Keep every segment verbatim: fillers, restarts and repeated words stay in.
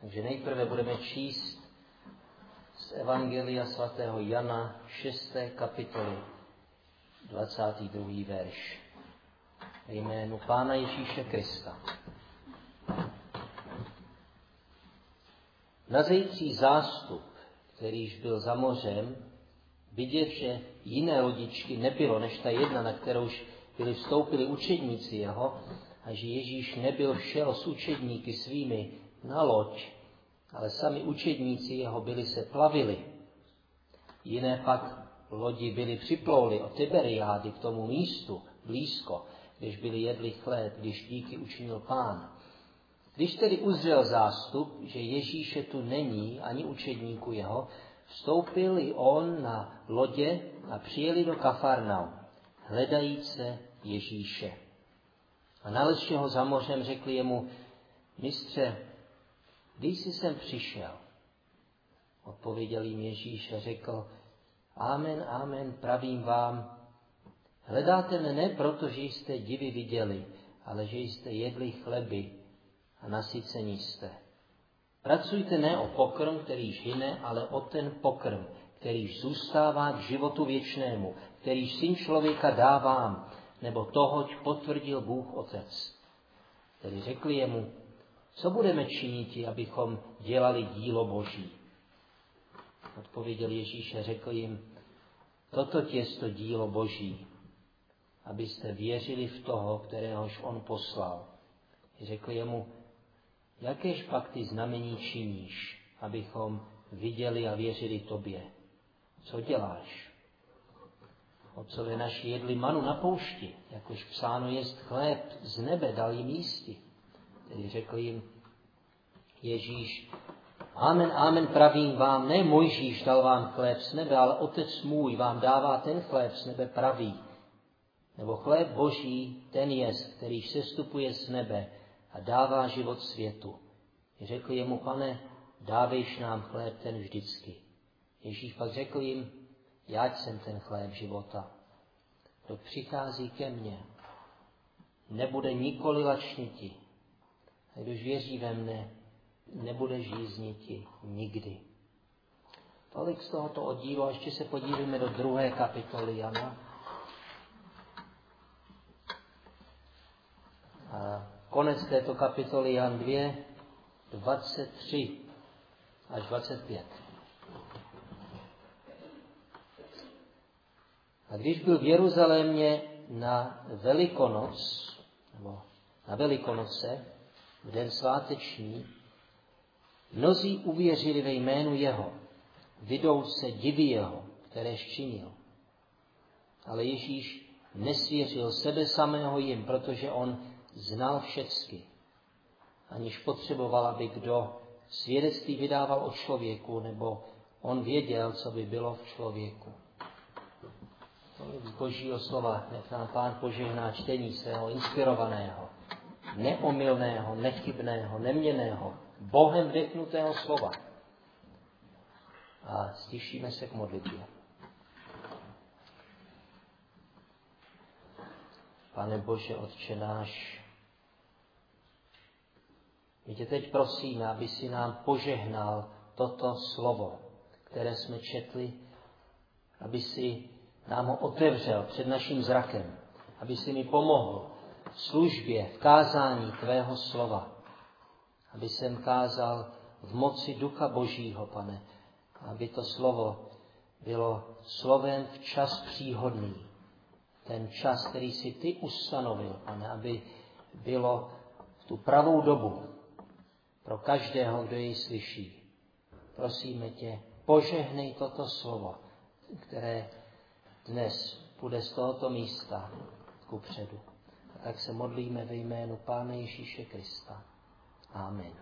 Takže nejprve budeme číst z Evangelia svatého Jana šesté kapitoly, dvacátý druhý verš. Ve jménu Pána Ježíše Krista. Nazající zástup, kterýž byl za mořem, vidět, že jiné lodičky nebylo, než ta jedna, na kterouž byli vstoupili učedníci jeho, a že Ježíš nebyl šel s učedníky svými na loď, ale sami učedníci jeho byli se plavili. Jiné pak lodi byli připlouli od Tiberiády k tomu místu blízko, když byli jedli chléb, když díky učinil Pán. Když tedy uzřel zástup, že Ježíše tu není ani učedníku jeho, vstoupil i on na lodě a přijeli do Kafarnaum, hledajíce Ježíše. A nalezši ho za mořem, řekli jemu: Mistře, kdy jsi sem přišel? Odpověděl jim Ježíš a řekl: Amen, amen, pravím vám, hledáte mne ne proto, že jste divy viděli, ale že jste jedli chleby a nasyceni jste. Pracujte ne o pokrm, kterýž hyne, ale o ten pokrm, kterýž zůstává k životu věčnému, kterýž Syn člověka dá vám, nebo tohoť potvrdil Bůh Otec. Tedy řekli jemu: Co budeme činiti, abychom dělali dílo Boží? Odpověděl Ježíš a řekl jim: Toto je to dílo Boží, abyste věřili v toho, kteréhož on poslal. Řekl jemu: Jakéž pak ty znamení činíš, abychom viděli a věřili tobě? Co děláš? Otcové naši jedli manu na poušti, jakož psáno jest, chléb z nebe dal jim jísti. Tedy řekl jim Ježíš: Amen, amen, pravím vám, ne Mojžíš dal vám chléb z nebe, ale Otec můj vám dává ten chléb z nebe pravý. Nebo chléb Boží, ten jest, který sestupuje z nebe a dává život světu. Řekl jemu: Pane, dávejš nám chléb ten vždycky. Ježíš pak řekl jim: Já jsem ten chléb života. Kdo přichází ke mně, nebude nikoli lačniti. A kdož věří ve mne, nebude žízniti nikdy. Tolik z tohoto oddílu, a ještě se podívejme do druhé kapitoly Jana. A konec této kapitoly Jan dva, dvacet tři až dvacet pět. A když byl v Jeruzalémě na Velikonoc, nebo na Velikonoce, v den sváteční, mnozí uvěřili ve jménu jeho, vydou se divy jeho, které činil. Ale Ježíš nesvěřil sebe samého jim, protože on znal všecky, aniž potřeboval, aby kdo svědectví vydával o člověku, nebo on věděl, co by bylo v člověku. Z Božího slova nech nám Pán požehná čtení svého inspirovaného, neomylného, nechybného, neměnného, Bohem vdechnutého slova. A stišíme se k modlitbě. Pane Bože, Otče náš, my tě teď prosíme, aby si nám požehnal toto slovo, které jsme četli, aby si nám ho otevřel před naším zrakem, aby si mi pomohl v službě, v kázání tvého slova, aby jsem kázal v moci Ducha Božího, Pane, aby to slovo bylo slovem v čas příhodný, ten čas, který si ty ustanovil, Pane, aby bylo v tu pravou dobu pro každého, kdo jej slyší. Prosíme tě, požehnej toto slovo, které dnes půjde z tohoto místa kupředu. A tak se modlíme ve jménu Pána Ježíše Krista. Amen.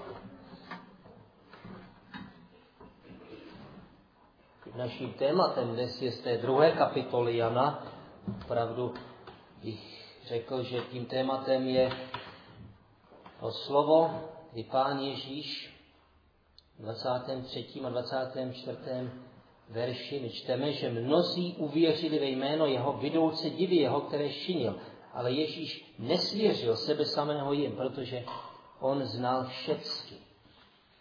Naším tématem dnes je z té druhé kapitoly Jana. Opravdu bych řekl, že tím tématem je to slovo, kdy Pán Ježíš v dvacátém třetím a dvacátém čtvrtém verši my čteme, že mnozí uvěřili ve jméno jeho, vidouce divy jeho, které činil. Ale Ježíš nesvěřil sebe samého jim, protože on znal všecky.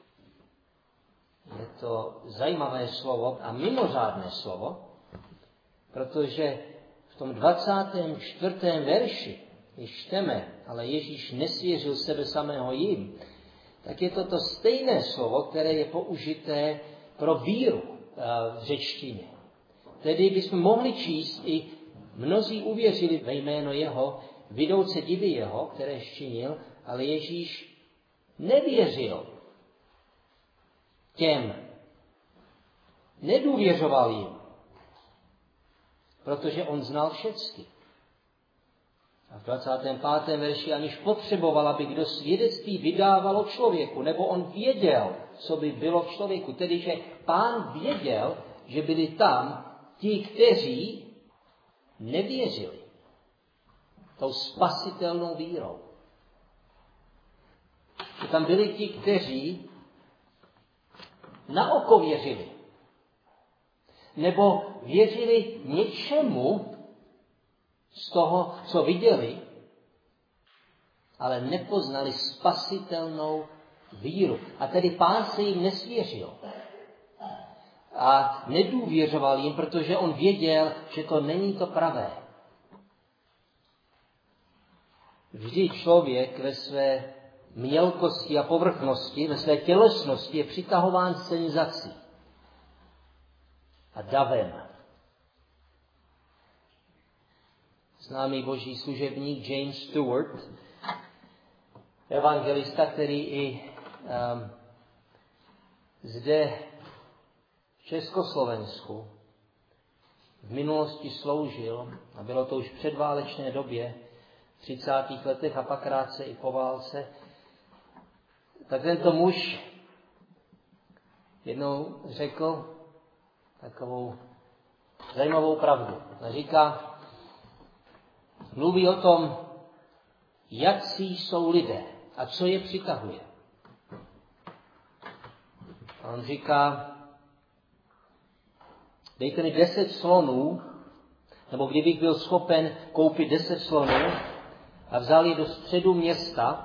Je to zajímavé slovo a mimořádné slovo, protože v tom dvacátém čtvrtém verši, když čteme, ale Ježíš nesvěřil sebe samého jim, tak je to to stejné slovo, které je použité pro víru v řečtině. Tedy bychom mohli číst i mnozí uvěřili ve jméno jeho, vidouce divy jeho, které činil, ale Ježíš nevěřil těm. Nedůvěřoval jim, protože on znal všecky. A v dvacátém pátém verši aniž potřeboval, aby kdo svědectví vydával o člověku, nebo on věděl, co by bylo v člověku. Tedy, že Pán věděl, že byli tam ti, kteří nevěřili tou spasitelnou vírou. Že tam byli ti, kteří na oko věřili. Nebo věřili něčemu z toho, co viděli, ale nepoznali spasitelnou víru. A tedy Pán se jim nesvěřil. A nedůvěřoval jim, protože on věděl, že to není to pravé. Vždy člověk ve své mělkosti a povrchnosti, ve své tělesnosti je přitahován senzací a davem. Známý boží služebník James Stewart, evangelista, který i um, zde v Československu v minulosti sloužil, a bylo to už v předválečné době, v třicátých letech a pak krátce i po válce, tak tento muž jednou řekl takovou zajímavou pravdu. A říká, mluví o tom, jací jsou lidé a co je přitahuje. A on říká, dejte mi deset slonů, nebo kdybych byl schopen koupit deset slonů a vzal je do středu města,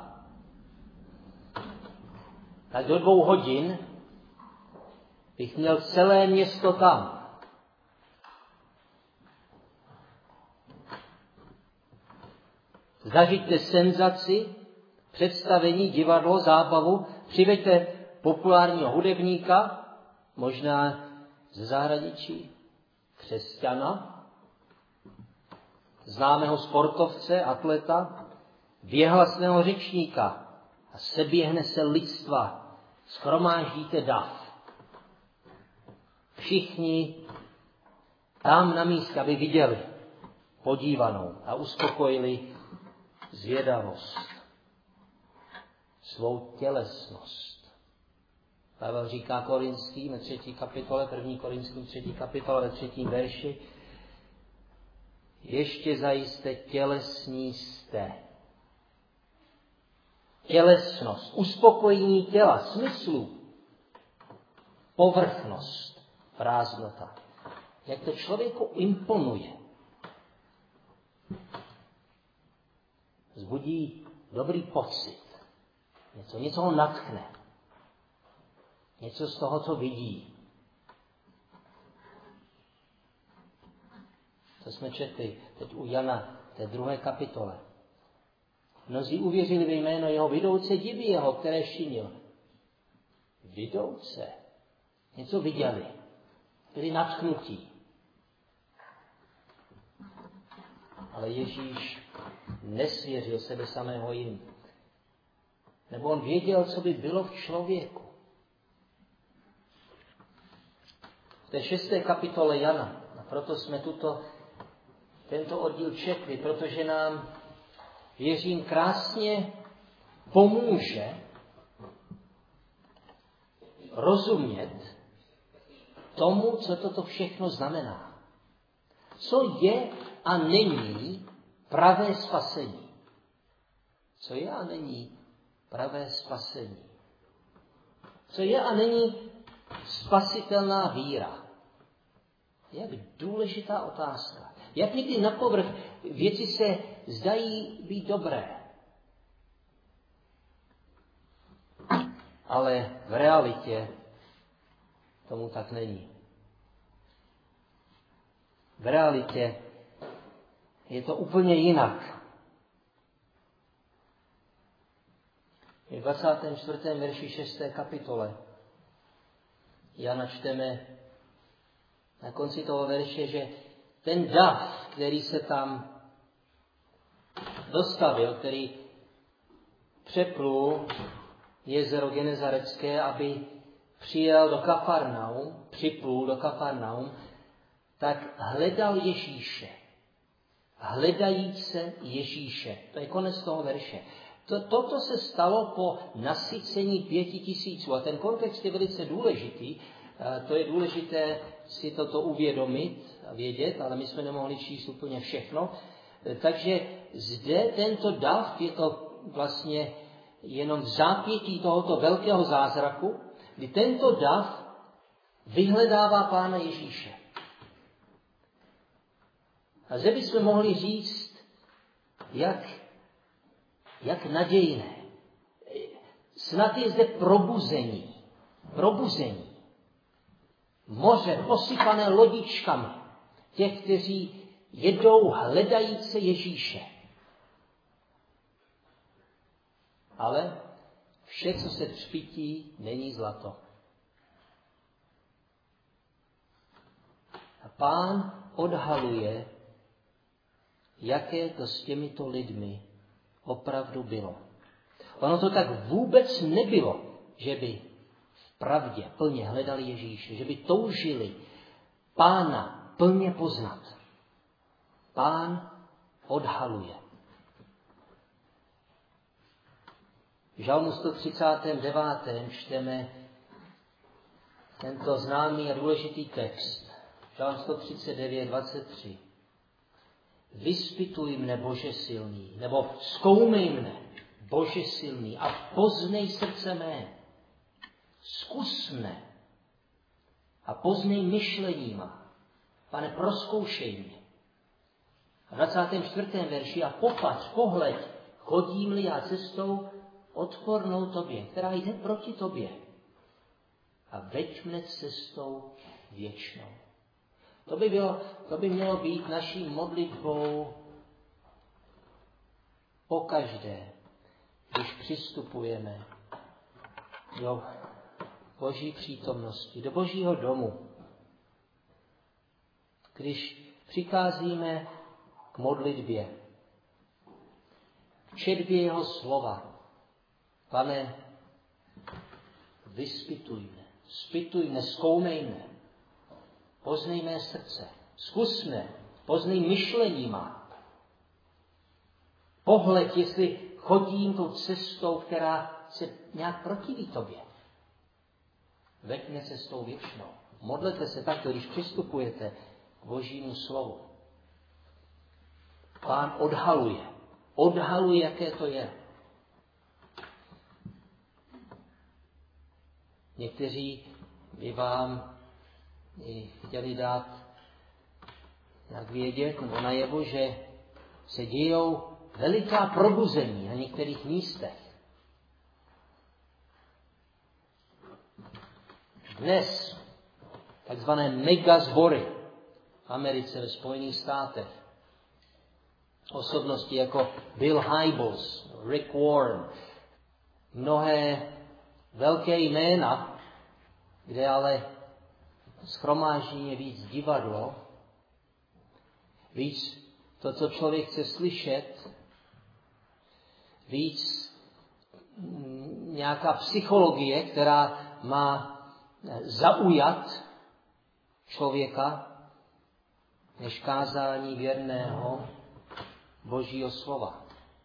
tak do dvou hodin bych měl celé město tam. Zažijte senzaci, představení, divadlo, zábavu, přiveďte populárního hudebníka, možná ze zahraničí, křesťana, známého sportovce, atleta, věhlasného řečníka a seběhne se lidstva, shromáždíte dav. Všichni tam na místě, aby viděli podívanou a uspokojili zvědavost, svou tělesnost. Pavel říká Korinským ve třetí kapitole, první Korinským třetí kapitole ve třetím verši, ještě zajisté tělesní jste. Tělesnost, uspokojení těla, smyslu, povrchnost, prázdnota. Jak to člověku imponuje. Vzbudí dobrý pocit. Něco, něco ho nadchne. Něco z toho, co vidí. Co jsme četli teď u Jana, té druhé kapitole. Mnozí uvěřili ve jméno jeho, vidouce divy jeho, které činil. Vidouce. Něco viděli. Byli nadchnutí. Ale Ježíš nesvěřil sebe samého jim. Nebo on věděl, co by bylo v člověku. V té šesté kapitole Jana, a proto jsme tuto, tento oddíl četli, protože nám, věřím, krásně pomůže rozumět tomu, co toto všechno znamená. Co je a není pravé spasení. Co je a není pravé spasení. Co je a není spasitelná víra. Jak důležitá otázka. Jak někdy na povrch věci se zdají být dobré. Ale v realitě tomu tak není. V realitě je to úplně jinak. V dvacátém čtvrtém verši šesté kapitole Jana čteme na konci toho verše, že ten dav, který se tam dostavil, který přeplul jezero Genezarecké, aby přijel do Kafarnaum, připlul do Kafarnaum, tak hledal Ježíše. Hledají se Ježíše. To je konec toho verše. To, toto se stalo po nasycení pěti tisíců. A ten kontext je velice důležitý. To je důležité si toto uvědomit a vědět, ale my jsme nemohli číst úplně všechno. Takže zde tento dav je to vlastně jenom v zápětí tohoto velkého zázraku, kdy tento dav vyhledává Pána Ježíše. A zde bychom mohli říct, jak, jak nadějné. Snad je zde probuzení. Probuzení. Moře posypané lodičkami těch, kteří jedou hledajíce Ježíše. Ale vše, co se třpytí, není zlato. A Pán odhaluje, jaké to s těmito lidmi opravdu bylo. Ono to tak vůbec nebylo, že by v pravdě plně hledali Ježíše, že by toužili Pána plně poznat. Pán odhaluje. V Žalmu sto třicátém devátém čteme tento známý a důležitý text. Žalm sto třicet devět, dvacet tři. Vyspytuj mne, Bože silný, nebo zkoumej mne, Bože silný, a poznej srdce mé. Zkus mne a poznej myšlení má. Pane, prozkoušej mě. A v dvacátém čtvrtém verši a popatř, pohled, chodím-li já cestou odpornou tobě, která jde proti tobě. A veď mne cestou věčnou. To by, bylo, to by mělo být naší modlitbou pokaždé, když přistupujeme do Boží přítomnosti, do Božího domu. Když přicházíme k modlitbě, k četbě jeho slova. Pane, vyspytuj mne, zpytuj mne, zkoumej mne, poznej mé srdce, zkus mne, poznej myšlení má. Pohled, jestli chodím tou cestou, která se nějak protiví tobě. Veď mě cestou věčnou. Modlete se takto, když přistupujete k Božímu slovu. Pán odhaluje. Odhaluje, jaké to je. Někteří by vám chtěli dát jak vědět nebo najevo, že se dějou veliká probuzení na některých místech. Dnes takzvané megazbory v Americe, ve Spojených státech. Osobnosti jako Bill Hybels, Rick Warren, mnohé velké jména, kde ale shromáždění je víc divadlo, víc to, co člověk chce slyšet, víc nějaká psychologie, která má zaujat člověka, než kázání věrného Božího slova.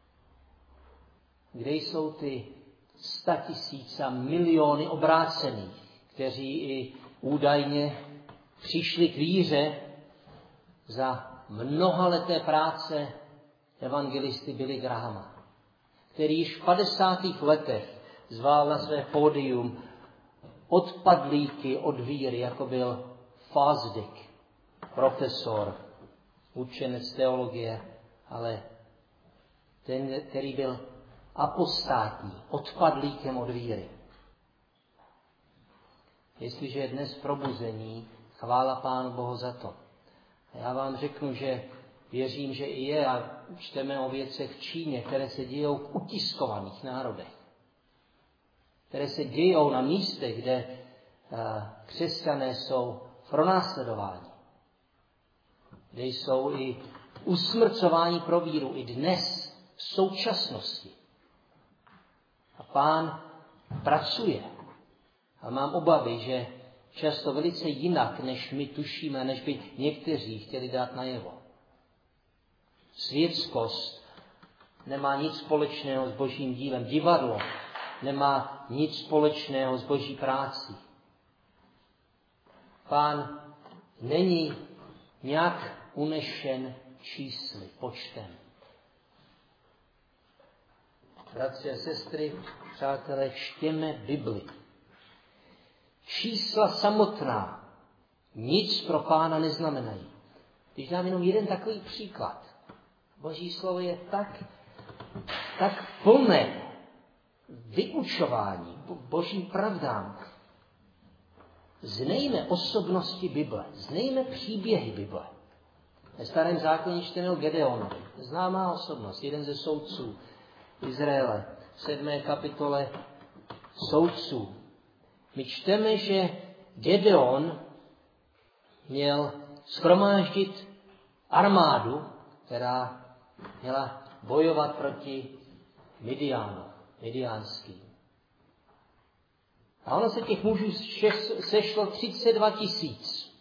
Kde jsou ty statisíce a miliony obrácených, kteří i údajně přišli k víře za mnohaleté práce evangelisty Billy Grahama, který již v padesátých letech zval na své pódium odpadlíky od víry, jako byl Fosdick, profesor, učenec teologie, ale ten, který byl apostátní, odpadlíkem od víry. jestliže je dnes probuzení, chvála Pánu Bohu za to. A já vám řeknu, že věřím, že i je, a čteme o věcech v Číně, které se dějou v utiskovaných národech, které se dějou na místech, kde uh, křesťané jsou pronásledováni, kde jsou i usmrcování pro víru i dnes, v současnosti. A Pán pracuje. A mám obavy, že často velice jinak, než my tušíme, než by někteří chtěli dát najevo. Světskost nemá nic společného s Božím dílem. Divadlo nemá nic společného s Boží práci. Pán není nějak unešen čísly, počtem. Bratři a sestry, přátelé, čtěme Bibli. Čísla samotná nic pro Pána neznamenají. Když dám jenom jeden takový příklad. Boží slovo je tak, tak plné vyučování Božím pravdám. Znejme osobnosti Bible, znejme příběhy Bible. Ve Starém zákoně čteme o Gedeonovi. Známá osobnost, jeden ze soudců Izraele. V sedmé kapitole soudců. My čteme, že Gedeon měl shromáždit armádu, která měla bojovat proti Midiánu, Midiánským. A ono se těch mužů sešlo třicet dva tisíc.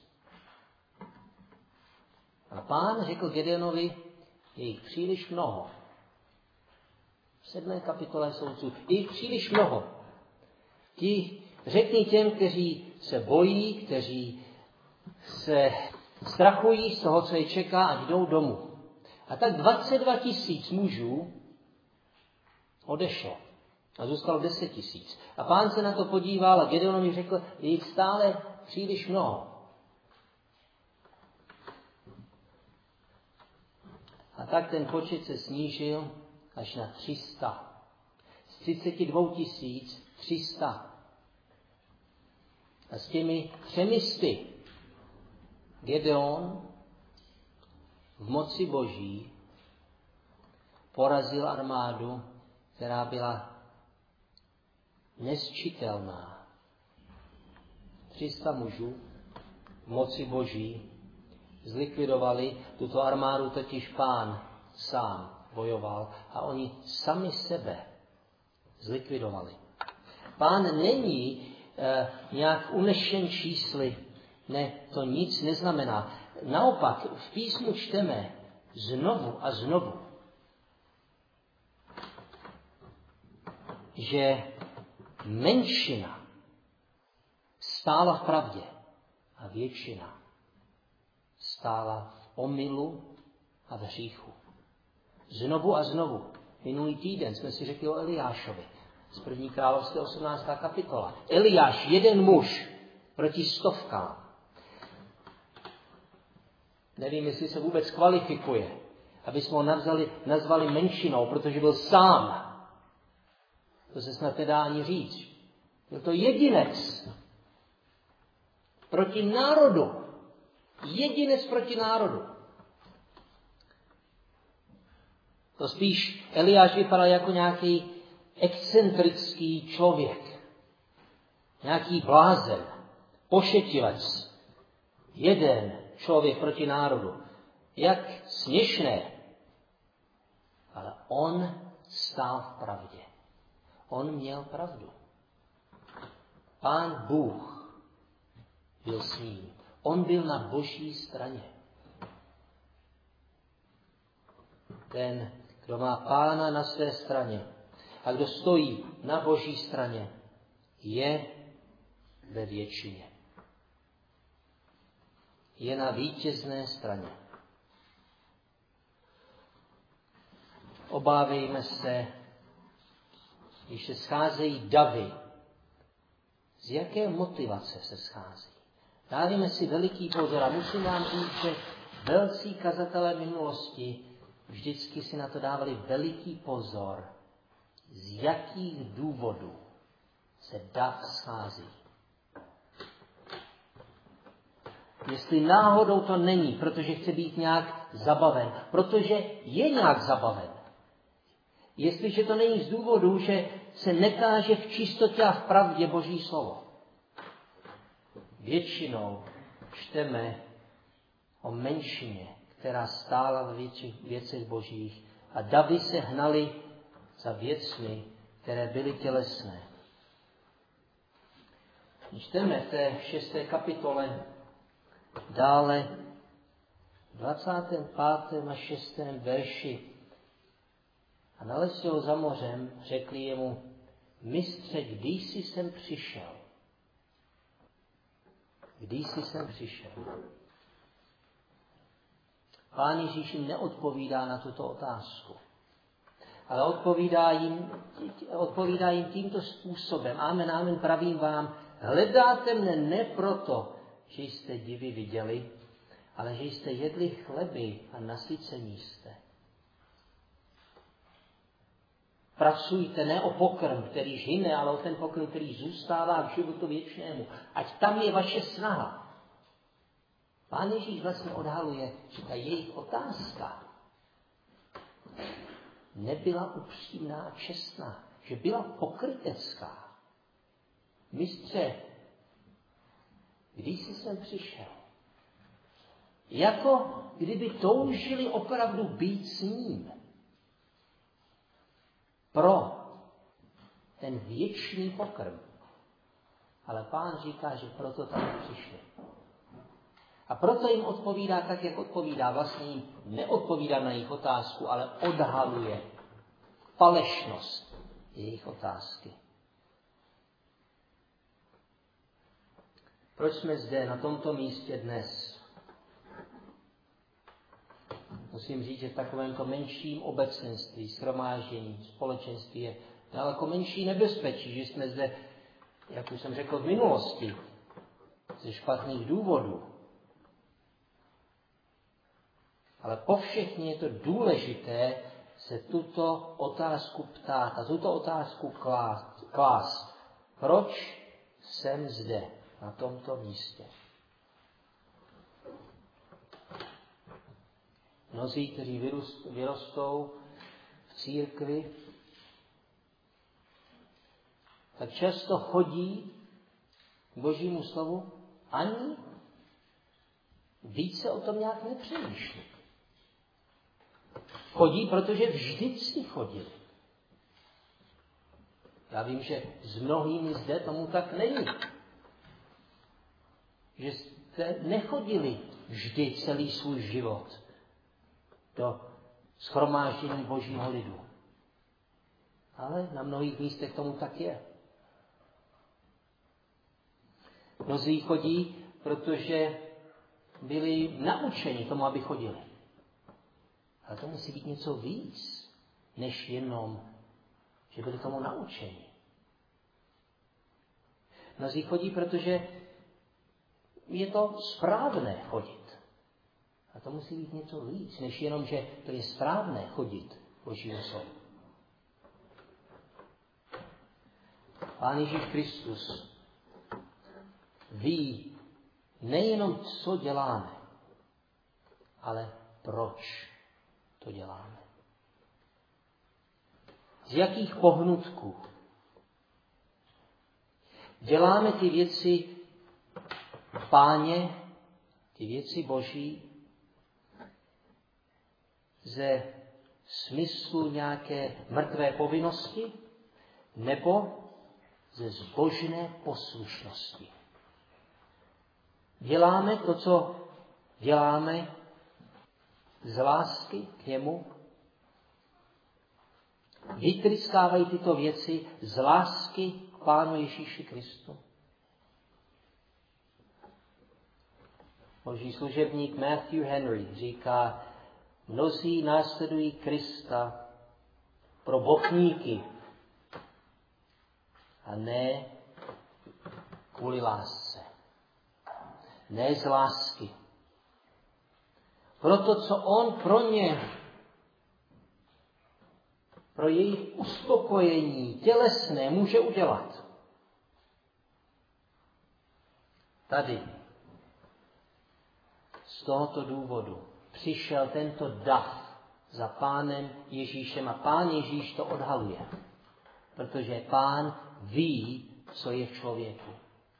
A Pán řekl Gedeonovi, je jich příliš mnoho. V sedmé kapitole soudců. Je jich příliš mnoho. Ti řekni těm, kteří se bojí, kteří se strachují z toho, co je čeká, a jdou domů. A tak dvacet dva tisíc mužů odešlo. A zůstalo deset tisíc. A Pán se na to podíval a Gedeonovi řekl, je jich stále příliš mnoho. A tak ten počet se snížil až na tři sta. Z třicet dva tisíc tři sta. A s těmi třemi sty Gedeon v moci Boží porazil armádu, která byla nesčitelná. tři sta mužů v moci Boží zlikvidovali tuto armádu, totiž Pán sám bojoval a oni sami sebe zlikvidovali. Pán není e, nějak unešen čísly, ne, to nic neznamená. Naopak v písmu čteme znovu a znovu, že menšina stála v pravdě a většina stála v omylu a v hříchu. Znovu a znovu. Minulý týden jsme si řekli o Eliášovi z první královské osmnáctá kapitola. Eliáš, jeden muž proti stovkám. Nevím, jestli se vůbec kvalifikuje, aby jsme ho nazvali, nazvali menšinou, protože byl sám. To se snad nedá ani říct. Byl to jedinec proti národu. Jedinec proti národu. To spíš Eliáš vypadal jako nějaký excentrický člověk. Nějaký blázen, pošetilec. Jeden člověk proti národu. Jak směšné. Ale on stál v pravdě. On měl pravdu. Pán Bůh byl s ním. On byl na Boží straně. Ten, kdo má Pána na své straně a kdo stojí na Boží straně, je ve většině. Je na vítězné straně. Obávejme se, když se scházejí davy, z jaké motivace se schází. Dávíme si veliký pozor a musím vám říct, že velcí kazatelé minulosti vždycky si na to dávali veliký pozor, z jakých důvodů se dav schází. jestli náhodou to není, protože chce být nějak zabaven, protože je nějak zabaven. Jestliže to není z důvodu, že se nekáže v čistotě a v pravdě Boží slovo. Většinou čteme o menšině, která stála ve věcech božích a davy se hnaly za věcmi, které byly tělesné. Čteme v té šesté kapitole dále v dvacátém pátém a šestém verši. A nalezli ho za mořem, řekli jemu, mistře, když jsi sem přišel? Když jsi sem přišel? Pán Ježíš jim neodpovídá na tuto otázku, ale odpovídá jim, odpovídá jim tímto způsobem. Amen, amen, pravím vám, hledáte mne ne proto, že jste divy viděli, ale že jste jedli chleby a nasycení jste. Pracujte ne o pokrm, který žine, ale o ten pokrm, který zůstává k životu věčnému. Ať tam je vaše snaha. Pán Ježíš vlastně odhaluje, že ta jejich otázka nebyla upřímná a čestná, že byla pokrytecká. Mistře, když jsi sem přišel? Jako kdyby toužili opravdu být s ním. Pro ten věčný pokrm. Ale Pán říká, že proto tam přišli. A proto jim odpovídá tak, jak odpovídá. Vlastně jim neodpovídá na jejich otázku, ale odhaluje falešnost jejich otázky. Proč jsme zde na tomto místě dnes? Musím říct, že v takovémto menším obecenství, shromáždění, společenství je daleko menší nebezpečí, že jsme zde, jak už jsem řekl v minulosti, ze špatných důvodů. Ale po všechny je to důležité se tuto otázku ptát a tuto otázku klást. Proč jsem zde, na tomto místě? Mnozí, kteří vyrostou v církvi, tak často chodí k Božímu slovu, ani více o tom nějak nepřemýšlí. Chodí, protože vždycky chodili. Já vím, že s mnohými zde tomu tak není. Že jste nechodili vždy celý svůj život do shromáždění Božího lidu. Ale na mnohých místech tomu tak je. Mnozí chodí, protože byli naučeni tomu, aby chodili. Ale to musí být něco víc, než jenom, že byli tomu naučeni. Mnozí chodí, protože je to správné chodit. A to musí být něco víc, než jenom, že to je správné chodit Božímu slovu. Pán Ježíš Kristus ví nejenom, co děláme, ale proč to děláme. Z jakých pohnutků děláme ty věci Páně, ty věci Boží, ze smyslu nějaké mrtvé povinnosti nebo ze zbožné poslušnosti. Děláme to, co děláme z lásky k němu. Vytryskávají tyto věci z lásky k Pánu Ježíši Kristu. Boží služebník Matthew Henry říká, mnozí následují Krista pro bochníky a ne kvůli lásce. Ne z lásky. Pro to, co on pro ně, pro jejich uspokojení tělesné může udělat. Tady Z tohoto důvodu přišel tento dav za Pánem Ježíšem a Pán Ježíš to odhaluje. Protože Pán ví, co je v člověku.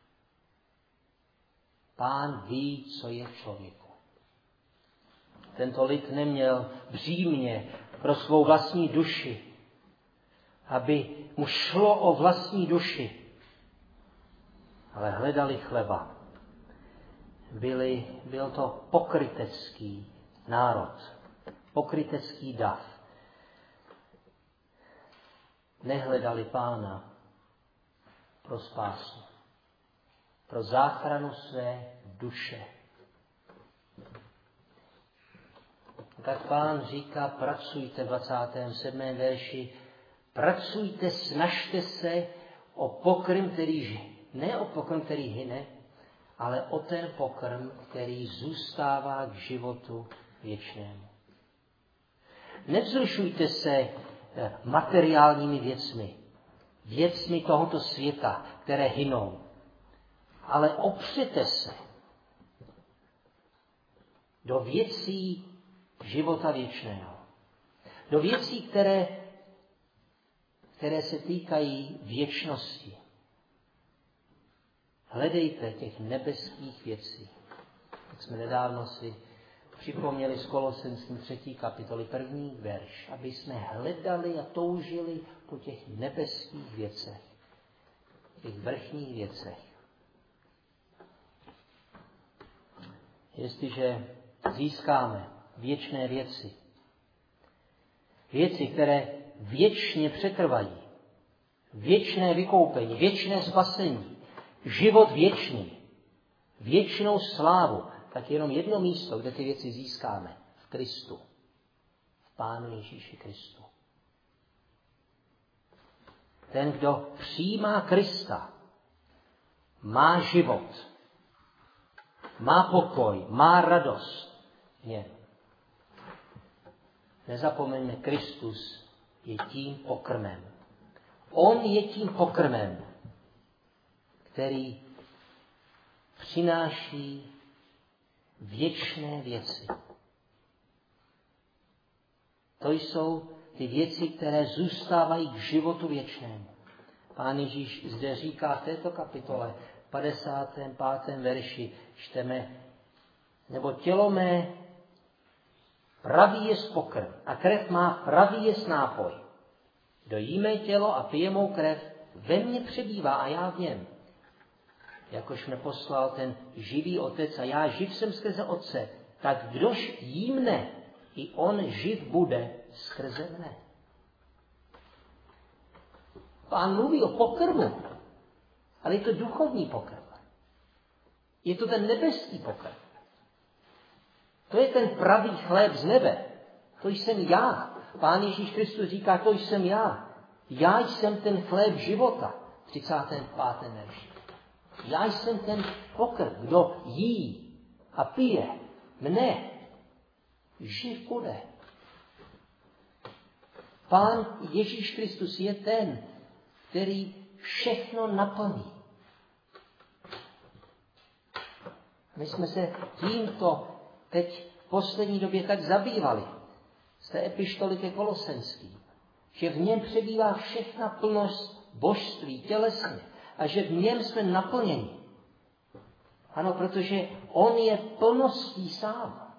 Pán ví, co je v člověku. Tento lid neměl břímě pro svou vlastní duši, aby mu šlo o vlastní duši, ale hledali chleba. Byli, byl to pokrytecký národ, pokrytecký dav. Nehledali Pána pro spásu, pro záchranu své duše. Tak Pán říká, pracujte v dvacátém sedmém verši, pracujte, snažte se o pokrm, který, ne o pokrm, který hyne, ale o ten pokrm, který zůstává k životu věčnému. Nevzrušujte se materiálními věcmi, věcmi tohoto světa, které hynou, ale opřete se do věcí života věčného. Do věcí, které, které se týkají věčnosti. Hledejte těch nebeských věcí. Jak jsme nedávno si připomněli z Kolosenským třetí kapitoly první verš, aby jsme hledali a toužili po těch nebeských věcech, těch vrchních věcech. Jestliže získáme věčné věci, věci, které věčně přetrvají, věčné vykoupení, věčné spasení, život věčný, věčnou slávu, tak jenom jedno místo, kde ty věci získáme, v Kristu, v Pánu Ježíši Kristu. Ten, kdo přijímá Krista, má život, má pokoj, má radost v něm. Nezapomeňme, Kristus je tím pokrmem. On je tím pokrmem, který přináší věčné věci. To jsou ty věci, které zůstávají k životu věčnému. Pán Ježíš zde říká v této kapitole, v padesátém pátém verši, čteme, nebo tělo mé pravý je pokrm a krev má pravý je nápoj. Kdo jí mé tělo a pije mou krev, ve mně přebývá a já v něm. Jakož mě poslal ten živý Otec a já živ jsem skrze Otce, tak kdož jí mne, i on živ bude skrze mne. Pán mluví o pokrmu, ale je to duchovní pokrm. Je to ten nebeský pokrm. To je ten pravý chléb z nebe. To jsem já. Pán Ježíš Kristus říká, to jsem já. Já jsem ten chléb života. V třicátém pátém verši. Já jsem ten pokrm, kdo jí a pije mne, živ bude. Pán Ježíš Kristus je ten, který všechno naplní. My jsme se tímto teď v poslední době tak zabývali z té epištoly ke Kolosenským, že v něm přebývá všechna plnost božství tělesně a že v něm jsme naplněni. Ano, protože on je plností sám.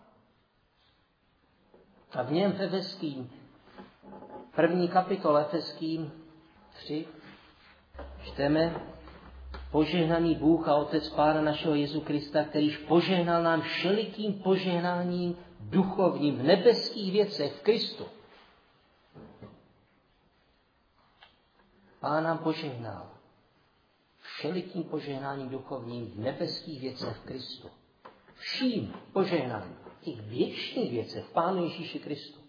A v něm v Efeským, první kapitole Efeským tři, čteme, požehnaný Bůh a Otec Pána našeho Jezu Krista, kterýž požehnal nám všelikým požehnáním duchovním v nebeských věcech v Kristu. Pán nám požehnal všelikým požehnáním duchovním v nebeských věcech v Kristu. Vším požehnáním v těch věčných věcech v Pánu Ježíši Kristu.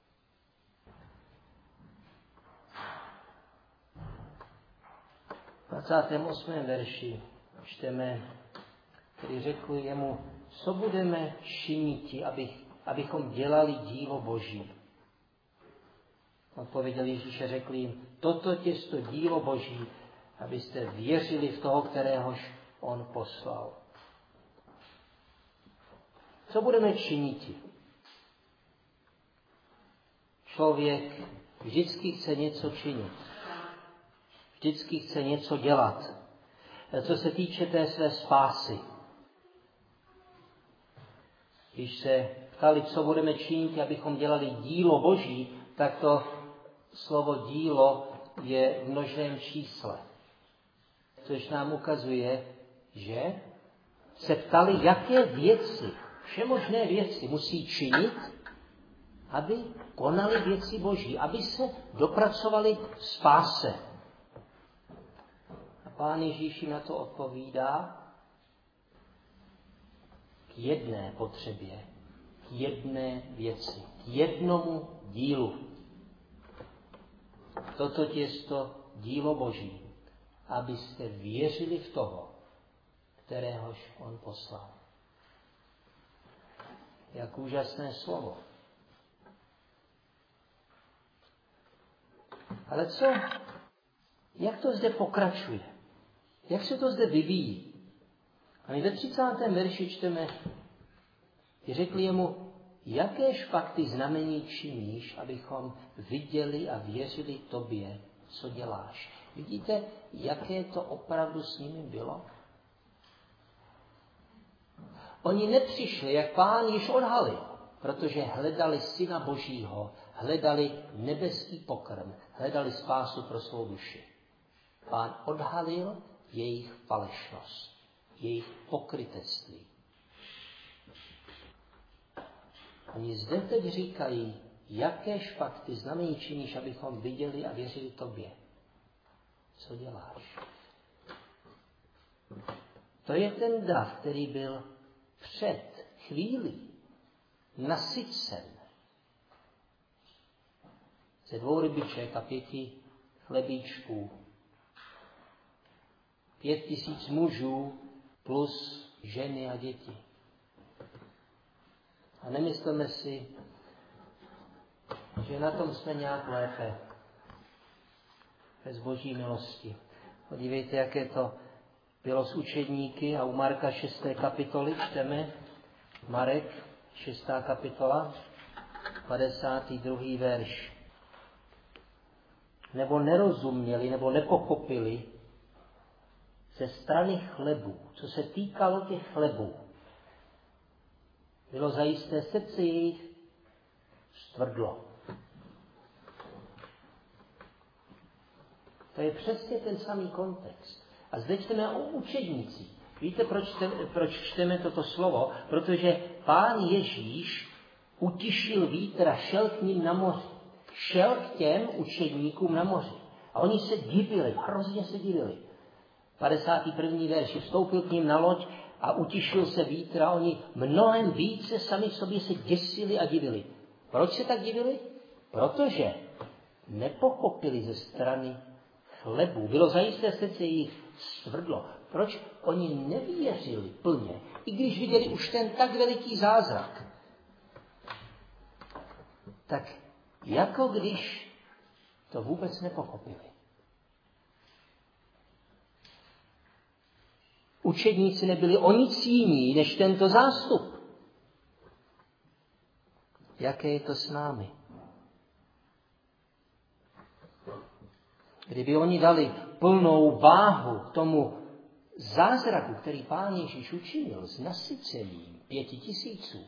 V dvacátém osmém verši čteme, který řekl jemu, co budeme činiti, aby, abychom dělali dílo Boží. Odpověděl Ježíš a řekl jim, toto těsto dílo Boží, abyste věřili v toho, kteréhož on poslal. Co budeme činit? Člověk vždycky chce něco činit. Vždycky chce něco dělat. Co se týče té své spásy. Když se ptali, co budeme činit, abychom dělali dílo Boží, tak to slovo dílo je v množném čísle. Což nám ukazuje, že se ptali, jaké věci, všemožné věci musí činit, aby konali věci Boží, aby se dopracovali spáse. A Pán Ježíš na to odpovídá k jedné potřebě, k jedné věci, k jednomu dílu. Toto je to dílo Boží, abyste věřili v toho, kteréhož on poslal. Jak úžasné slovo. Ale co? Jak to zde pokračuje? Jak se to zde vyvíjí? A my ve třicátém verši čteme, i řekli jemu, jakéž pak ty znamení činíš, abychom viděli a věřili tobě, co děláš. Vidíte, jaké to opravdu s nimi bylo? Oni nepřišli, jak Pán již odhalil, protože hledali Syna Božího, hledali nebeský pokrm, hledali spásu pro svou duši. Pán odhalil jejich falešnost, jejich pokrytectví. Oni zde teď říkají, jakéž pak ty znamení činíš, abychom viděli a věřili tobě. Co děláš? To je ten dav, který byl před chvílí nasycen ze dvou rybiček a pěti chlebíčků. Pět tisíc mužů plus ženy a děti. A nemyslíme si, že na tom jsme nějak lépe. Bez Boží milosti. Podívejte, jaké to bylo s učedníky a u Marka šesté kapitoly čteme, Marek šestá kapitola, padesátý druhý verš. Nebo nerozuměli, nebo nepochopili ze strany chlebů, co se týkalo těch chlebů. Bylo zajisté srdce jejich stvrdlo. To je přesně ten samý kontext. A zde čteme o učednících. Víte, proč čteme, proč čteme toto slovo? Protože Pán Ježíš utišil vítr a šel k ním na moři. Šel k těm učedníkům na moři. A oni se divili, hrozně se divili. padesátý první verš. Vstoupil k ním na loď a utišil se vítr a oni mnohem více sami sobě se děsili a divili. Proč se tak divili? Protože nepochopili ze strany chlebů. Bylo zajisté srdce jich stvrdlo. Proč oni nevěřili plně, i když viděli už ten tak veliký zázrak? Tak jako když to vůbec nepochopili. Učedníci nebyli o nic jiní, než tento zástup. Jaké je to s námi? Kdyby oni dali plnou váhu tomu zázraku, který Pán Ježíš učinil s nasycením pěti tisíců,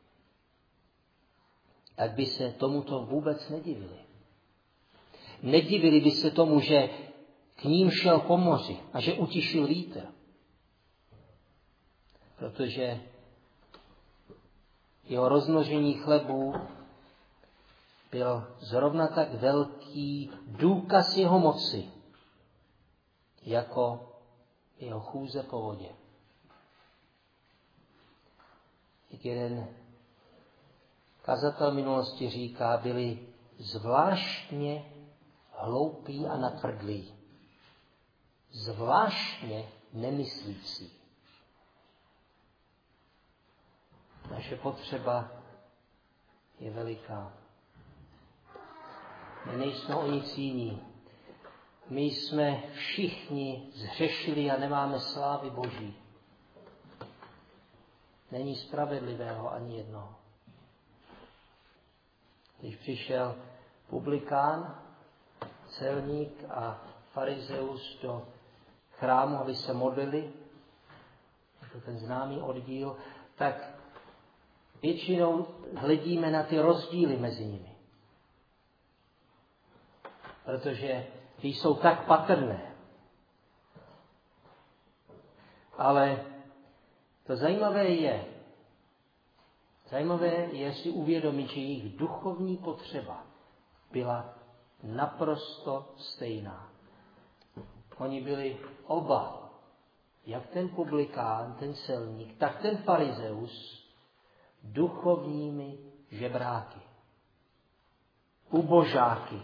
tak by se tomuto vůbec nedivili. Nedivili by se tomu, že k ním šel po moři a že utišil vítr. Protože jeho rozmnožení chlebů byl zrovna tak velký důkaz jeho moci, jako jeho chůze po vodě. Jak jeden kazatel minulosti říká, byli zvláštně hloupí a natvrdlí. Zvláštně nemyslící. Naše potřeba je veliká. My nejsme o nic jiní. My jsme všichni zhřešili a nemáme slávy Boží. Není spravedlivého ani jednoho. Když přišel publikán, celník a farizeus do chrámu, aby se modlili, je to ten známý oddíl, tak většinou hledíme na ty rozdíly mezi nimi. Protože ty jsou tak patrné. Ale to zajímavé je, zajímavé je si uvědomit, že jejich duchovní potřeba byla naprosto stejná. Oni byli oba, jak ten publikán, ten celník, tak ten farizeus, duchovními žebráky, ubožáky.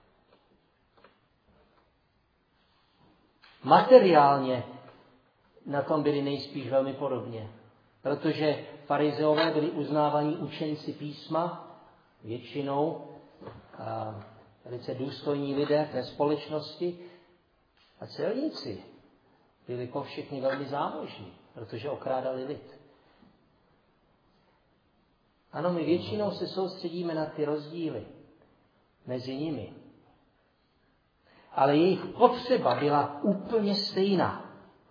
Materiálně na tom byli nejspíš velmi podobně, protože farizeové byli uznávaní učenci písma, většinou a velice důstojní lidé té společnosti, a celníci byli po všechny velmi zámožní, protože okrádali lid. Ano, my většinou se soustředíme na ty rozdíly mezi nimi. Ale jejich potřeba byla úplně stejná.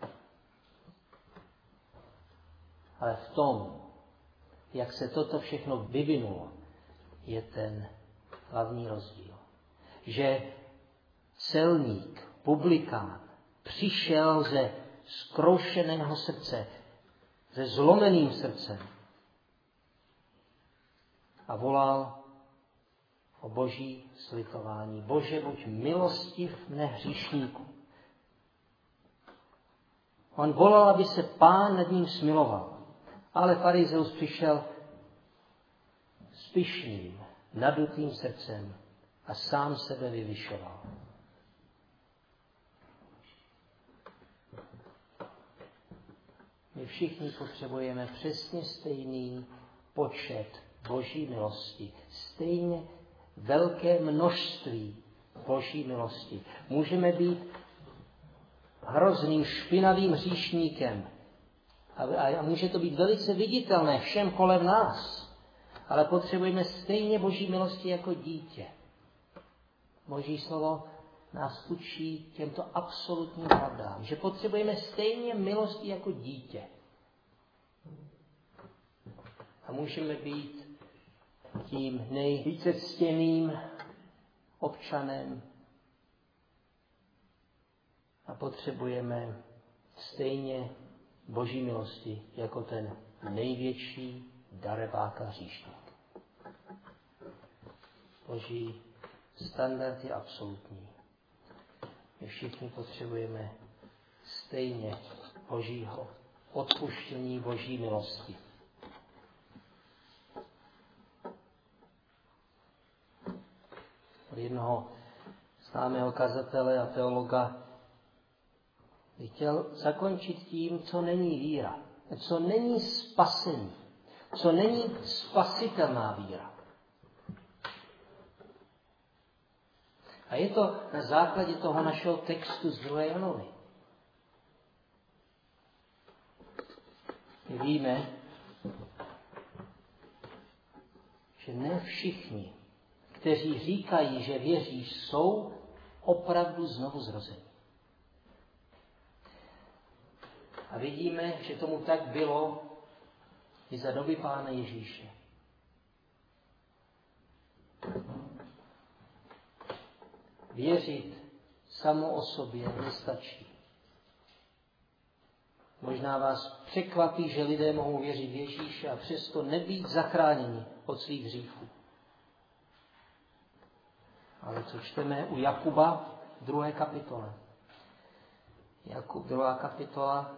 Ale v tom, jak se toto všechno vyvinulo, je ten hlavní rozdíl. Že celník, publikán, přišel ze zkroušeného srdce, se zlomeným srdcem a volal o boží slitování. Bože, buď milostiv mne hříšníku. On volal, aby se Pán nad ním smiloval. Ale farizeus přišel s pyšným, nadutým srdcem a sám sebe vyvyšoval. My všichni potřebujeme přesně stejný počet boží milosti. Stejně velké množství boží milosti. Můžeme být hrozným, špinavým hříšníkem. A, a může to být velice viditelné všem kolem nás. Ale potřebujeme stejně boží milosti jako dítě. Boží slovo nás učí těmto absolutním pravdám. Že potřebujeme stejně milosti jako dítě. A můžeme být tím nejvíce ctěným občanem a potřebujeme stejně boží milosti jako ten největší darebák a hříšník. Boží standard je absolutní. My všichni potřebujeme stejně božího odpuštění, boží milosti. Od jednoho známého kazatele a teologa bych chtěl zakončit tím, co není víra, co není spasení, co není spasitelná víra. A je to na základě toho našeho textu z druhé Janovy. My víme, že ne všichni, kteří říkají, že věří, jsou opravdu znovu zrození. A vidíme, že tomu tak bylo i za doby Pána Ježíše. Věřit samo o sobě nestačí. Možná vás překvapí, že lidé mohou věřit v Ježíše a přesto nebýt zachráněni od svých hříchů. Ale co čteme u Jakuba v druhé kapitole. Jakub, druhá kapitola,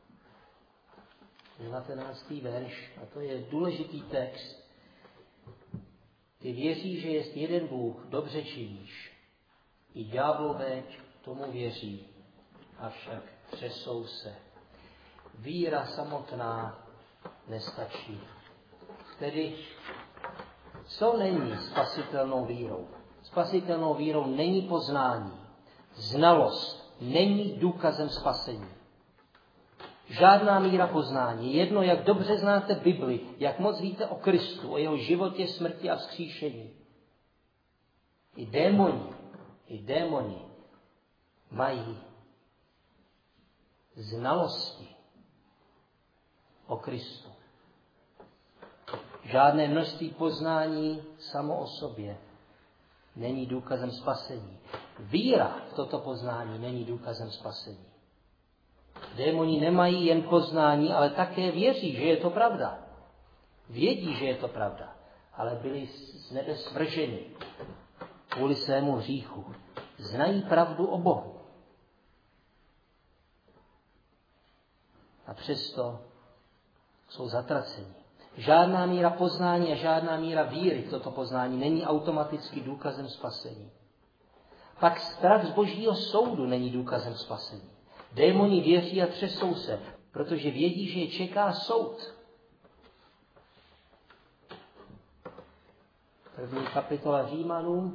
devatenáctý verš, a to je důležitý text. Ty věříš, že jest jeden Bůh, dobře činíš. I ďáblové tomu věří, avšak třesou se. Víra samotná nestačí. Tedy, co není spasitelnou vírou? Spasitelnou vírou není poznání. Znalost není důkazem spasení. Žádná míra poznání. Jedno, jak dobře znáte Bibli, jak moc víte o Kristu, o jeho životě, smrti a vzkříšení. I démoni, i démoni mají znalosti o Kristu. Žádné množství poznání samo o sobě není důkazem spasení. Víra v toto poznání není důkazem spasení. Démoni nemají jen poznání, ale také věří, že je to pravda. Vědí, že je to pravda, ale byli z nebe svrženi kvůli svému hříchu. Znají pravdu o Bohu. A přesto jsou zatraceni. Žádná míra poznání a žádná míra víry v toto poznání není automaticky důkazem spasení. Pak strach z božího soudu není důkazem spasení. Démoni věří a třesou se, protože vědí, že je čeká soud. První kapitola Římanům,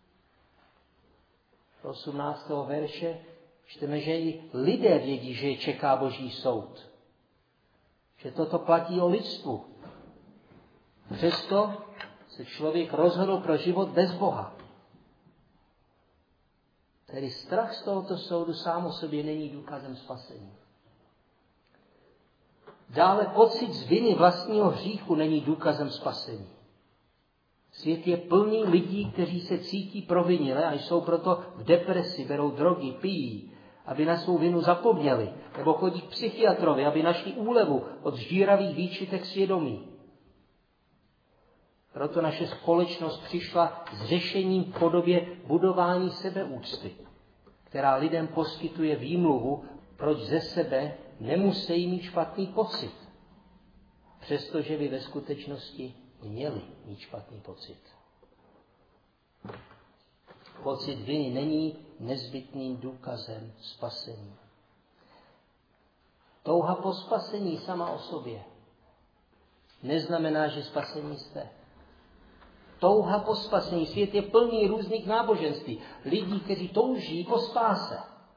osmnáctého verše, čteme, že i lidé vědí, že je čeká boží soud. Že toto platí o lidstvu. Přesto se člověk rozhodl pro život bez Boha. Tedy strach z tohoto soudu sám o sobě není důkazem spasení. Dále pocit z viny vlastního hříchu není důkazem spasení. Svět je plný lidí, kteří se cítí provinile a jsou proto v depresi, berou drogy, pijí, aby na svou vinu zapomněli, nebo chodí k psychiatrovi, aby našli úlevu od žíravých výčitek svědomí. Proto naše společnost přišla s řešením v podobě budování sebeúcty, která lidem poskytuje výmluvu, proč ze sebe nemusí mít špatný pocit, přestože by ve skutečnosti měli mít špatný pocit. Pocit viny není nezbytným důkazem spasení. Touha po spasení sama o sobě neznamená, že spasení jste. Touha po spasení. Svět je plný různých náboženství. Lidí, kteří touží po spáse.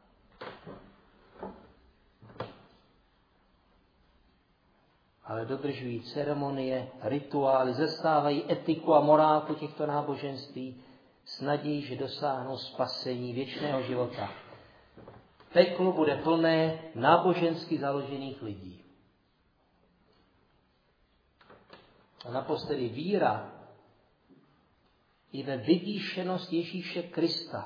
Ale dodržují ceremonie, rituály, zastávají etiku a morálku těchto náboženství s nadějí, že dosáhnou spasení věčného života. Peklo bude plné nábožensky založených lidí. A naposledy víra i ve vyvýšenost Ježíše Krista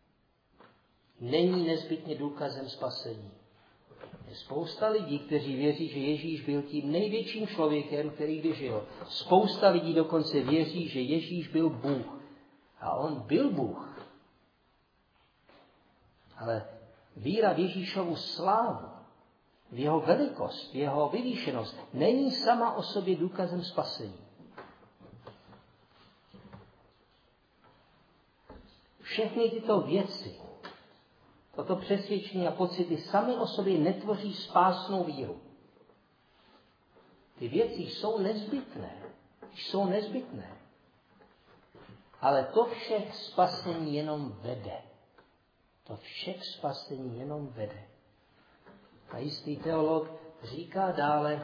není nezbytně důkazem spasení. Je spousta lidí, kteří věří, že Ježíš byl tím největším člověkem, který kdy žil. Spousta lidí dokonce věří, že Ježíš byl Bůh. A on byl Bůh. Ale víra v Ježíšovu slávu, v jeho velikost, v jeho vyvýšenost, není sama o sobě důkazem spasení. Všechny tyto věci, toto přesvědčení a pocity sami o sobě netvoří spásnou víru. Ty věci jsou nezbytné. Jsou nezbytné. Ale to vše k spasení jenom vede. To vše k spasení jenom vede. A jistý teolog říká dále,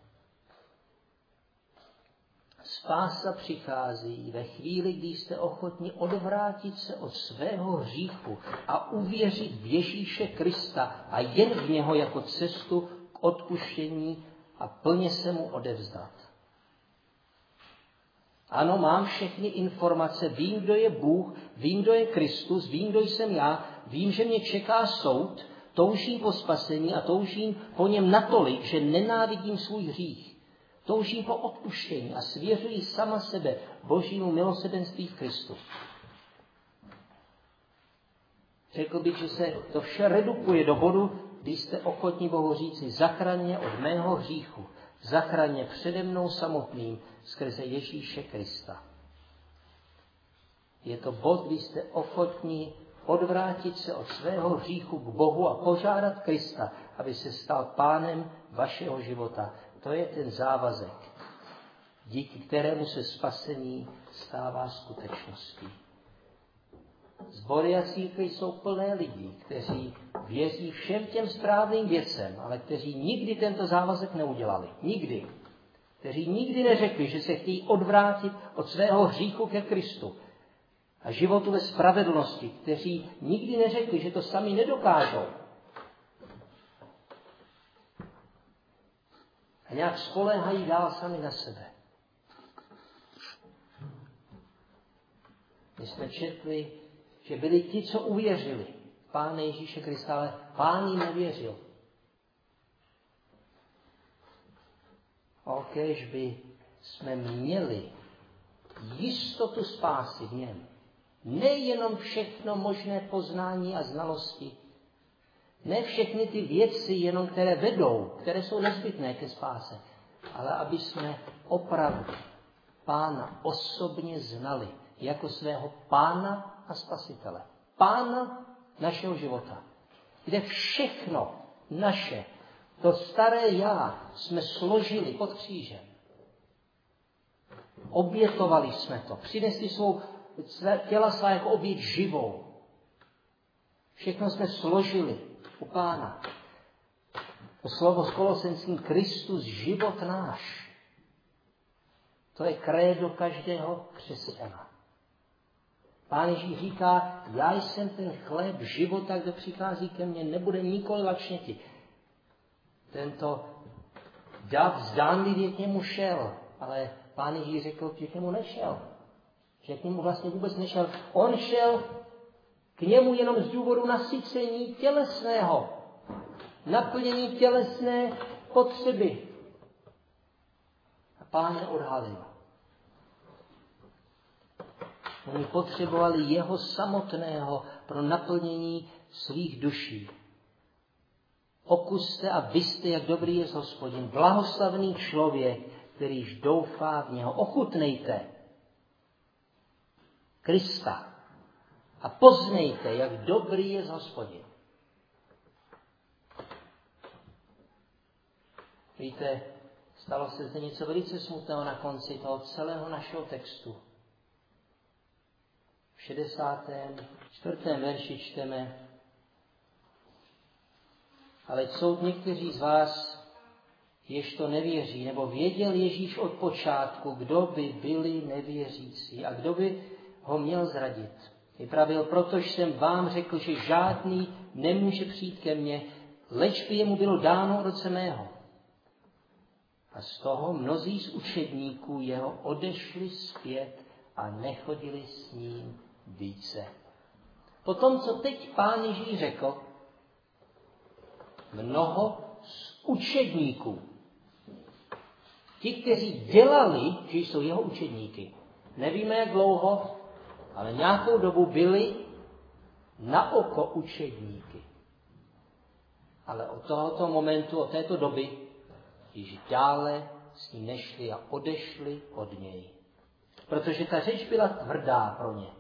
spása přichází ve chvíli, kdy jste ochotni odvrátit se od svého hříchu a uvěřit v Ježíše Krista a jen v něho jako cestu k odpuštění a plně se mu odevzdat. Ano, mám všechny informace, vím, kdo je Bůh, vím, kdo je Kristus, vím, kdo jsem já, vím, že mě čeká soud, toužím po spasení a toužím po něm natolik, že nenávidím svůj hřích. Toužím po odpuštění a svěřuji sama sebe Božímu milosrdenství v Kristu. Řekl bych, že se to vše redukuje do bodu, kdy jste ochotní Bohu říci, zachraň mě od mého hříchu, zachraň mě přede mnou samotným skrze Ježíše Krista. Je to bod, kdy jste ochotní odvrátit se od svého hříchu k Bohu a požádat Krista, aby se stal pánem vašeho života. To je ten závazek, díky kterému se spasení stává skutečností. Sbory a církve jsou plné lidí, kteří věří všem těm správným věcem, ale kteří nikdy tento závazek neudělali. Nikdy. Kteří nikdy neřekli, že se chtějí odvrátit od svého hříchu ke Kristu a životu ve spravedlnosti, kteří nikdy neřekli, že to sami nedokážou. A nějak spoléhají dál sami na sebe. My jsme četli, že byli ti, co uvěřili Pána Ježíše Krista, ale Pán jim nevěřil. O kéž by jsme měli jistotu spásy v něm. Nejenom všechno možné poznání a znalosti, ne všechny ty věci, jenom které vedou, které jsou nezbytné ke spáse, ale aby jsme opravdu Pána osobně znali jako svého Pána a Spasitele. Pána našeho života, kde všechno naše, to staré já, jsme složili pod křížem. Obětovali jsme to, přinesli svou své, těla svá jako oběť živou. Všechno jsme složili u Pána. To slovo s Kolosenským Kristus, život náš. To je krédo každého křesťana. Pán Ježíš říká, já jsem ten chléb života, kdo přichází ke mně, nebude nikoli lačněti. Tento dav zdánlivě k němu šel, ale Pán Ježíš řekl, že k němu nešel. Že k němu vlastně vůbec nešel. On šel k němu jenom z důvodu nasycení tělesného, naplnění tělesné potřeby. A Pán je odhalil. Oni potřebovali jeho samotného pro naplnění svých duší. Okuste a vyste, jak dobrý je Hospodin, blahoslavný člověk, kterýž doufá v něho. Ochutnejte Krista a poznejte, jak dobrý je Hospodin. Víte, stalo se zde něco velice smutného na konci toho celého našeho textu. V šedesátém čtvrtém verši čteme: ale jsou někteří z vás, jež to nevěří, nebo věděl Ježíš od počátku, kdo by byli nevěřící a kdo by ho měl zradit. Vypravil, protože jsem vám řekl, že žádný nemůže přijít ke mně, leč by jemu bylo dáno od Otce mého. A z toho mnozí z učedníků jeho odešli zpět a nechodili s ním více. Po tom, co teď Pán Ježíš řekl, mnoho z učedníků, ti, kteří dělali, že jsou jeho učedníky, nevíme jak dlouho, ale nějakou dobu byli na oko učedníky. Ale od tohoto momentu, od této doby, již dále s ním nešli a odešli od něj. Protože ta řeč byla tvrdá pro ně.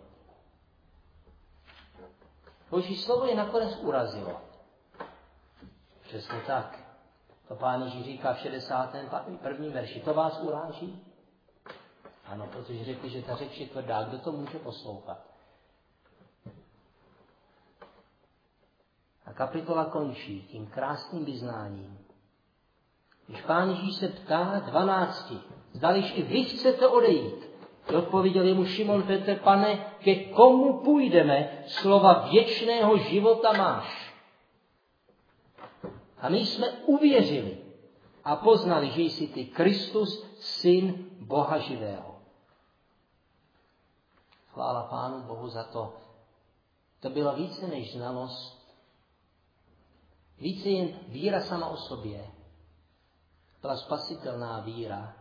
Boží slovo je nakonec urazilo. Přesně tak. To Pán Ježíš říká v šedesátém prvním verši. To vás uráží? Ano, protože řekli, že ta řeč je tvrdá. Kdo to může poslouchat? A kapitola končí tím krásným vyznáním. Když Pán Ježíš se ptá dvanácti, zdališ i vy chcete odejít, odpověděl jemu Šimon Petr, pane, ke komu půjdeme, slova věčného života máš. A my jsme uvěřili a poznali, že jsi ty Kristus, syn Boha živého. Chvála Pánu Bohu za to. To byla více než znalost, více jen víra sama o sobě. Byla spasitelná víra.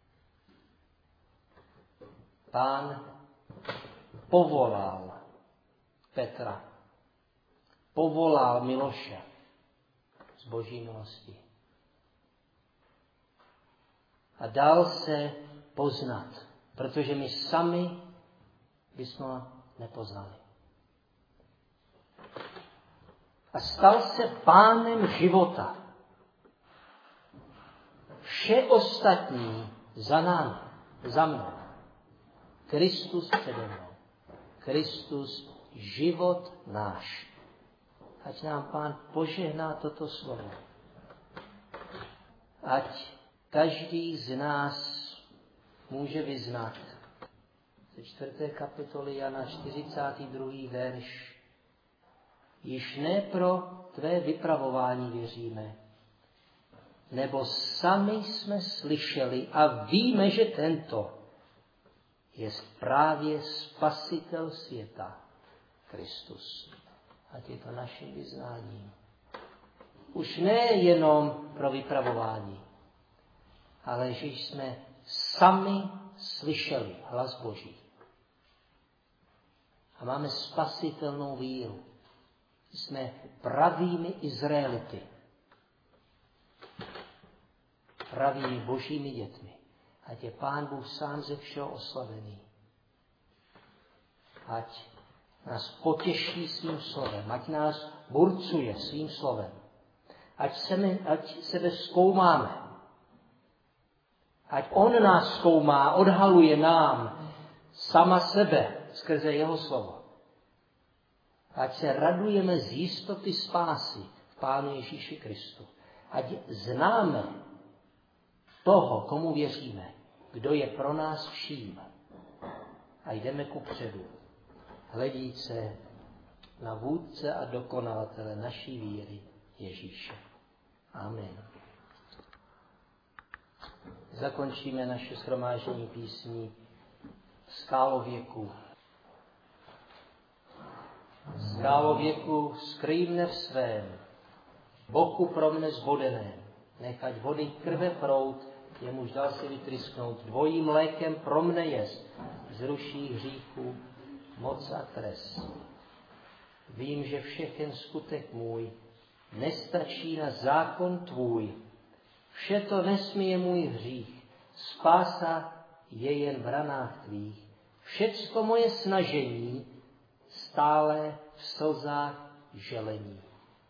Pán povolal Petra, povolal Miloše z Boží milosti. A dal se poznat, protože my sami bychom ho nepoznali. A stal se pánem života. Vše ostatní za námi, za mnou. Kristus přede mnou. Kristus život náš. Ať nám Pán požehná toto slovo. Ať každý z nás může vyznat ze čtvrté kapitoly Jana čtyřicátý druhý verš. Již ne pro tvé vypravování věříme, nebo sami jsme slyšeli a víme, že tento je právě Spasitel světa, Kristus. Ať je to naším vyznáním. Už ne jenom pro vypravování, ale že jsme sami slyšeli hlas Boží. A máme spasitelnou víru. Jsme pravými Izraelity. Pravými Božími dětmi. Ať je Pán Bůh sám ze všeho oslavený. Ať nás potěší svým slovem. Ať nás burcuje svým slovem. Ať, sebe, ať sebe zkoumáme. Ať on nás zkoumá, odhaluje nám sama sebe skrze jeho slovo. Ať se radujeme z jistoty spásy v Pánu Ježíši Kristu. Ať známe toho, komu věříme, kdo je pro nás vším. A jdeme kupředu, hledíc se na vůdce a dokonavatele naší víry Ježíše. Amen. Zakončíme naše shromáždění písní Skálověku. Skálověku, skryj mne v svém, boku pro mne zbodeném, nechať vody krve proud, jemuž dal si vytrysknout, dvojím lékem pro mne jest, zruší hříchu moc a trest. Vím, že všechen skutek můj nestačí na zákon tvůj, vše to nesmí je můj hřích, spása je jen v ranách tvých, všecko moje snažení stále v slzách želení.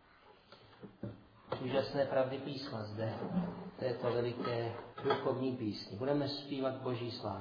Úžasné pravdy písma zde, této veliké duchovní písni. Budeme zpívat Boží slávu.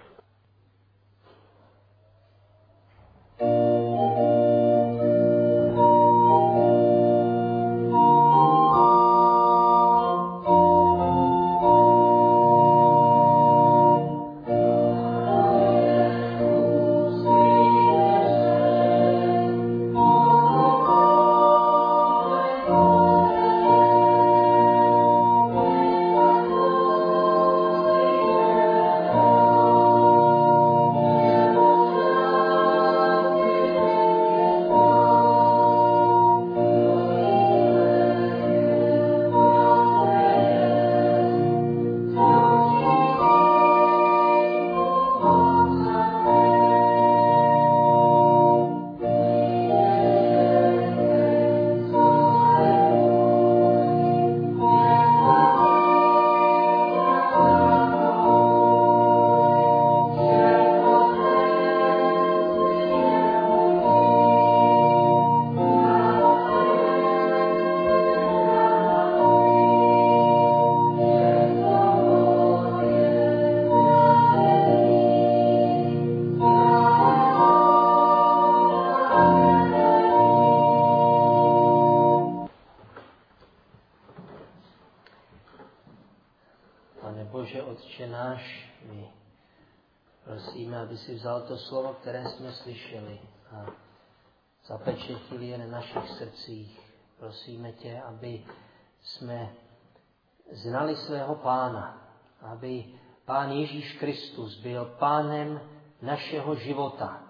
Bože, Otče náš, my prosíme, aby si vzal to slovo, které jsme slyšeli a zapečetili je na našich srdcích. Prosíme tě, aby jsme znali svého Pána, aby Pán Ježíš Kristus byl Pánem našeho života.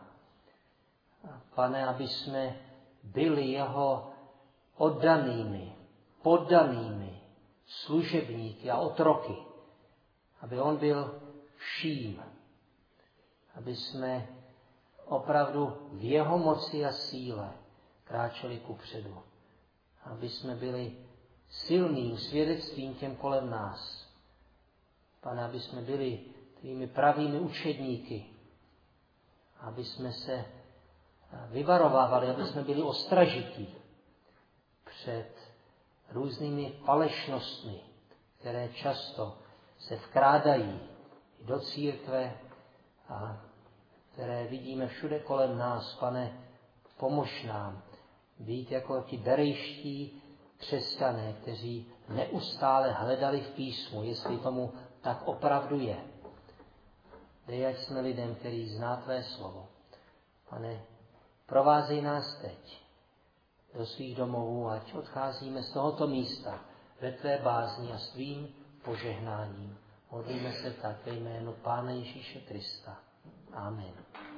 Pane, aby jsme byli jeho oddanými, poddanými služebníky a otroky. Aby on byl vším. Aby jsme opravdu v jeho moci a síle kráčeli kupředu. Aby jsme byli silným svědectvím těm kolem nás. Pane, aby jsme byli tvými pravými učedníky. Aby jsme se vyvarovávali, aby jsme byli ostražití před různými falešnostmi, které často se vkrádají do církve a které vidíme všude kolem nás. Pane, Pomož nám být jako ti berejští křesťané, kteří neustále hledali v písmu, jestli tomu tak opravdu je. Dej, ať jsme lidem, který zná tvé slovo. Pane, provázej nás teď do svých domovů, ať odcházíme z tohoto místa ve tvé bázni a s tvým požehnáním. Modlíme se tak ve jménu Pána Ježíše Krista. Amen.